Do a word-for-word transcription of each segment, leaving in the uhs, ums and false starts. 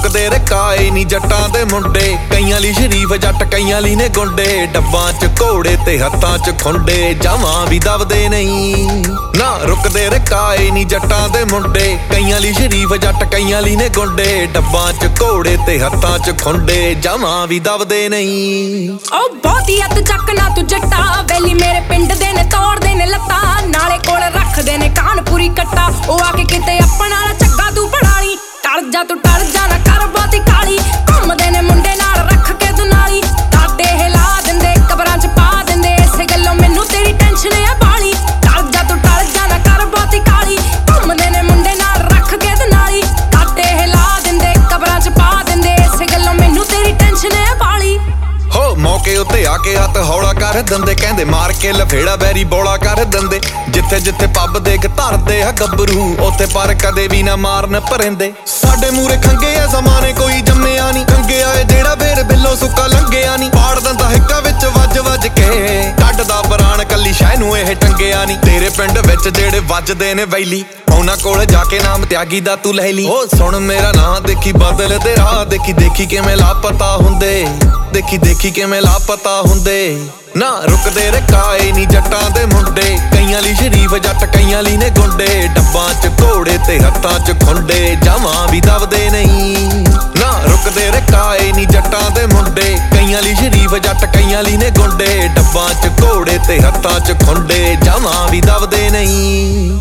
ਰੁਕਦੇ ਰਕਾਏ ਨੀ ਜੱਟਾਂ ਦੇ ਮੁੰਡੇ, ਕਈਆਂ ਲਈ ਸ਼ਰੀਫ ਜੱਟ ਕਈਆਂ ਲਈ ਨੇ ਗੁੰਡੇ। ਡੱਬਾਂ ਚ ਘੋੜੇ ਤੇ ਹੱਥਾਂ ਚ ਖੁੰਡੇ, ਜਾਵਾਂ ਵੀ ਦਬਦੇ ਨਹੀਂ ਨਾ ਰੁਕਦੇ ਰਕਾਏ ਨੀ ਜੱਟਾਂ ਦੇ ਮੁੰਡੇ, ਕਈਆਂ ਲਈ ਸ਼ਰੀਫ ਜੱਟ ਕਈਆਂ ਲਈ ਨੇ ਗੁੰਡੇ। ਡੱਬਾਂ ਚ ਘੋੜੇ ਤੇ ਹੱਥਾਂ ਚ ਖੁੰਡੇ, ਜਾਵਾਂ ਵੀ ਦਬਦੇ ਨਹੀਂ। ਓ ਬਹੁਤੀ ਅੱਤ ਚੱਕ ਨਾ ਤੂੰ ਜੱਟਾ, ਵੈਲੀ ਮੇਰੇ ਪਿੰਡ ਦੇ ਨੇ ਤੋੜਦੇ ਨੇ ਲੱਤਾਂ, ਨਾਲੇ ਕੋਲ ਰੱਖਦੇ ਨੇ ਕਾਨਪੁਰੀ ਕੱਟਾ। ਉਹ ਆ ਕੇ ਕਿਤੇ ਆਪਣਾ ਵਾਲਾ ਚੱਗਾ ਤੂੰ ਬਣਾ ਲਈ, ਟਲ ਜਾ ਤੂੰ ਟਲ ਜਾ ਨਾ ਕਰ ਬਹੁਤੀ ਕਾਲੀ। ਘੁੰਮਦੇ ਨੇ ਮੁੰਡੇ ਨਾਲ ਰੱਖ ਕੇ ਦੁਨਾਲੀ, ਕਾਟੇ ਹਿਲਾ ਦਿੰਦੇ ਕਬਰਾਂ ਚ ਪਾ ਦਿੰਦੇ, ਇਸੇ ਗੱਲੋਂ ਮੈਨੂੰ ਤੇਰੀ ਟੈਨਸ਼ਨ ਆ ਬਾਲੀ। ਟਲ ਜਾ ਤੂੰ ਟਲ ਜਾ ਨਾ ਕਰ ਬਹੁਤੀ ਕਾਲੀ, ਘੁੰਮਦੇ ਨੇ ਮੁੰਡੇ ਨਾਲ ਰੱਖ ਕੇ ਦੁਨਾਲੀ, ਕਾਟੇ ਹਿਲਾ ਦਿੰਦੇ ਕਬਰਾਂ ਚ ਪਾ ਦਿੰਦੇ, ਇਸੇ ਗੱਲੋਂ ਮੈਨੂੰ ਤੇਰੀ ਟੈਨਸ਼ਨ ਆ ਬਾਲੀ। ਹੋ ਮੌਕੇ ਉੱਤੇ ਆ ਕੇ ਹੱਥ ਹੌਲਾ ਕਰ ਦਿੰਦੇ, ਕਹਿੰਦੇ ਮਾਰ ਕੇ ਲਫੇੜਾ ਬੈਰੀ ਬੋਲਾ ਕਰ ਦਿੰਦੇ। ਜਿੱਥੇ ਜਿੱਥੇ ਪੱਬ ਦੇਖ ਧਰਦੇ ਆ ਗੱਭਰੂ, ਉੱਥੇ ਪਰ ਕਦੇ ਵੀ ਨਾ ਮਾਰਨ ਪਰਿੰਦੇ। ਸਾਡੇ ਮੂਰੇ ਖੰਗੇ ਆ ਜ਼ਮਾਨੇ ਕੋਈ ਜੰਮਿਆ ਨੀ, ਖੰਗੇ ਆਏ ਜਿਹੜਾ ਫੇਰ ਬਿੱਲੋ ਸੁੱਕਾ ਲੰਘਿਆ ਨੀ। ਪਾੜ ਦਿੰਦਾ ਹਿੱਕਾਂ ਵਿੱਚ ਵੱਜ ਵੱਜ ਕੇ, ਕੱਢਦਾ ਬਰਾਨ ਕੱਲੀ ਸ਼ਹਿ ਨੂੰ ਇਹ ਟੰਗਿਆ ਨੀ। ਤੇਰੇ ਪਿੰਡ ਵਿੱਚ ਜਿਹੜੇ ਵੱਜਦੇ ਨੇ ਵੈਲੀ, ਉਹਨਾਂ ਕੋਲ ਜਾ ਕੇ ਨਾਮ ਤਿਆਗੀ ਦਾ ਤੂੰ ਲੈ ਲਈ। ਓ ਸੁਣ ਮੇਰਾ ਨਾਂ ਦੇਖੀ ਬਦਲ ਤੇ ਰਾਹ, ਦੇਖੀ ਦੇਖੀ ਕਿਵੇਂ ਲਾਪਤਾ ਹੁੰਦੇ, ਦੇਖੀ ਦੇਖੀ ਕਿਵੇਂ ਲਾਪਤਾ ਹੁੰਦੇ। ਨਾ ਰੁਕਦੇ ਰਕਾਏ ਨੀ ਜੱਟਾਂ ਦੇ ਮੁੰਡੇ, ਕਈਆਂ ਲਈ ਸ਼ਰੀਫ ਜੱਟ ਕਈਆਂ ਲਈ ਨੇ ਗੁੰਡੇ। ਡੱਬਾਂ ਚ ਘੋੜੇ ਤੇ ਹੱਥਾਂ ਚ ਖੁੰਡੇ, ਜਾਵਾਂ ਵੀ ਦਬਦੇ ਨਹੀਂ ਨਾ ਰੁਕਦੇ ਰਕਾਏ ਨੀ ਜੱਟਾਂ ਦੇ ਮੁੰਡੇ, ਕਈਆਂ ਲਈ ਸ਼ਰੀਫ ਜੱਟ ਕਈਆਂ ਲਈ ਨੇ ਗੁੰਡੇ। ਡੱਬਾਂ ਚ ਘੋੜੇ ਤੇ ਹੱਥਾਂ ਚ ਖੁੰਡੇ, ਜਾਵਾਂ ਵੀ ਦਬਦੇ ਨਹੀਂ।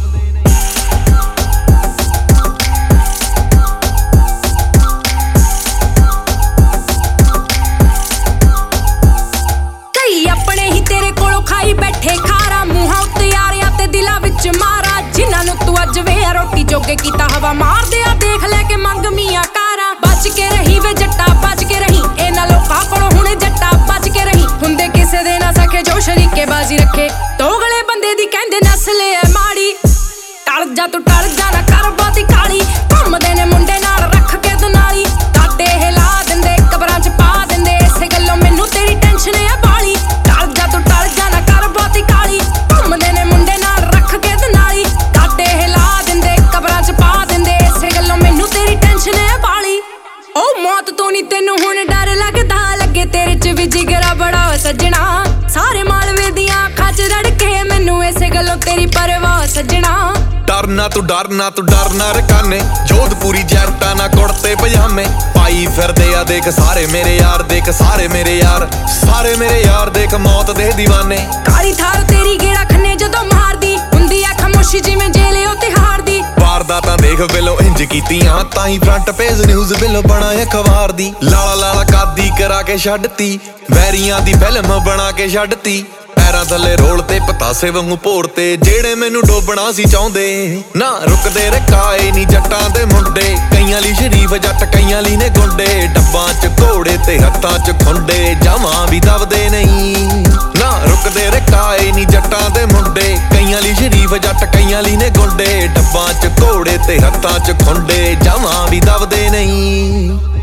ਆਪਣੇ ਹੀ ਤੇਰੇ ਕੋਲੋਂ ਖਾਈ ਬੈਠੇ ਖਾਰਾ, ਮੂੰਹਾਂ ਉੱਤੇ ਯਾਰਿਆਂ ਤੇ ਦਿਲਾਂ ਵਿੱਚ ਮਾਰਾ। ਜਿਨ੍ਹਾਂ ਨੂੰ ਤੂੰ ਅੱਜ ਵੇ ਰੋਟੀ ਜੋਗੇ ਕੀਤਾ ਹਵਾ ਮਾਰਦੇ ਆ, ਦੇਖ ਲੈ ਕੇ ਮੰਗ ਮੀਆਂ ਕਾਰਾ। ਬਚ ਕੇ ਰਹੀ ਵੇ ਜੱਟਾ ਬਚ ਕੇ ਰਹੀ, ਇਹਨਾਂ ਲੋਕਾਂ ਕੋਲੋਂ ਹੁਣੇ ਜੱਟਾ ਬਚ ਕੇ ਰਹੀ। ਹੁੰਦੇ ਕਿਸੇ ਦੇ ਨਾ ਸਕੇ ਜੋ ਸ਼ਰੀਕੇ ਬਾਜ਼ੀ ਰੱਖੇ, ਦੋਗਲੇ ਬੰਦੇ ਦੀ ਕਹਿੰਦੇ ਨਸਲ ਐ ਮਾੜੀ। ਟਲ ਜਾ ਤੂੰ ਟਲ ਜਾ ਨਾ ਕਰ ਬਹੁਤੀ ਕਾਲੀ, ਘੁੰਮਦੇ ਨੇ ਮੁੰਡੇ ਨਾਲ ਰੱਖ ਕੇ ਦੁਨਾਲੀ, ਕਾਟੇ ਹਿਲਾ ਦਿੰਦੇ ਕਬਰਾਂ ਚ ਪਾ ਦਿੰਦੇ, ਇਸੇ ਗੱਲੋਂ ਮੈਨੂੰ ਤੇਰੀ ਟੈਨਸ਼ਨ ਆ ਬਾਲੀ। ਟਲ ਜਾ ਤੂੰ ਟਲ ਜਾ ਨਾ ਕਰ ਬਹੁਤੀ ਕਾਲੀ, ਘੁੰਮਦੇ ਨੇ ਮੁੰਡੇ ਨਾਲ ਰੱਖ ਕੇ ਦੁਨਾਲੀ, ਕਾਟੇ ਹਿਲਾ ਦਿੰਦੇ ਕਬਰਾਂ ਚ ਪਾ ਦਿੰਦੇ, ਇਸੇ ਗੱਲੋਂ ਮੈਨੂੰ ਤੇਰੀ ਟੈਨਸ਼ਨ ਆ ਬਾਲੀ। ਓ ਮੌਤ ਤੋਂ ਨੀ ਤੈਨੂੰ ਹੁਣ ਡਰ ਲੱਗਦਾ, ਲੱਗੇ ਤੇਰੇ ਚ ਵੀ ਜਿਗਰਾ ਬੜਾ ਸੱਜਣਾ। ਸਾਰੇ ਮਾਲਵੇ ਦੀਆਂ ਅੱਖਾਂ ਚ ਰੜਕੇ, ਮੈਨੂੰ ਇਸੇ ਗੱਲੋਂ ਤੇਰੀ ਪਰਵਾਹ ਸੱਜਣਾ। ਡਰਨਾ ਤੂੰ ਡਰਨਾ ਤੂੰ ਡਰਨਾ ਰਕਾਨੇ, ਜੋਧਪੁਰੀ ਜੈਕਟਾਂ ਨਾ ਕੁੜਤੇ ਪਜਾਮੇ ਪਾਈ ਫਿਰਦੇ ਆ। ਦੇਖ ਸਾਰੇ ਮੇਰੇ ਯਾਰ, ਦੇਖ ਸਾਰੇ ਮੇਰੇ ਯਾਰ, ਸਾਰੇ ਮੇਰੇ ਯਾਰ ਦੇਖ ਮੌਤ ਦੇ دیਵਾਨੇ। ਕਾਲੀ ਥਾਰ ਤੇਰੀ ਗੇੜਾ ਖੰਨੇ ਜਦੋਂ ਮਾਰਦੀ, ਹੁੰਦੀ ਆ ਖਾਮੋਸ਼ੀ ਜਿਵੇਂ ਜੇਲੇ ਉਹ ਤਿਹਾਰ ਦੀ। ਵਾਰਦਾਤਾਂ ਦੇਖ ਬਿੱਲੋ ਇੰਜ ਕੀਤੀਆਂ, ਤਾਂ ਹੀ ਫਰੰਟ ਪੇਜ ਨਿਊਜ਼ ਬਿੱਲੋ ਬਣਾ ਅਖਬਾਰ ਦੀ। ਲਾਲਾ ਲਾਲਾ ਕਾਦੀ ਕਰਾ ਕੇ ਛੱਡਤੀ, ਵੈਰੀਆਂ ਦੀ ਫਿਲਮ ਬਣਾ ਕੇ ਛੱਡਤੀ। ਪੈਰਾਂ ਥੱਲੇ ਰੋਲ ਤੇ ਪਤਾਸੇ ਵਾਂਗੂ ਭੋਰ ਤੇ, ਜਿਹੜੇ ਮੈਨੂੰ ਡੋਬਣਾ ਸੀ ਚਾਹੁੰਦੇ। ਨਾ ਰੁਕਦੇ ਰਕਾਏ ਨੀ ਜੱਟਾਂ ਦੇ ਮੁੰਡੇ, ਕਈਆਂ ਲਈ ਸ਼ਰੀਫ ਜੱਟ ਕਈਆਂ ਲਈ ਨੇ ਗੁੰਡੇ। ਡੱਬਾਂ ਚ ਘੋੜੇ ਤੇ ਹੱਥਾਂ ਚ ਖੁੰਡੇ, ਜਾਵਾਂ ਵੀ ਦਬਦੇ ਨਹੀਂ ਨਾ ਰੁਕਦੇ ਰਕਾਏ ਨੀ ਜੱਟਾਂ ਦੇ ਮੁੰਡੇ, ਕਈਆਂ ਲਈ ਸ਼ਰੀਫ ਜੱਟ ਕਈਆਂ ਲਈ ਨੇ ਗੁੰਡੇ। ਡੱਬਾਂ ਚ ਘੋੜੇ ਤੇ ਹੱਥਾਂ ਚ ਖੁੰਡੇ, ਜਾਵਾਂ ਵੀ ਦਬਦੇ ਨਹੀਂ।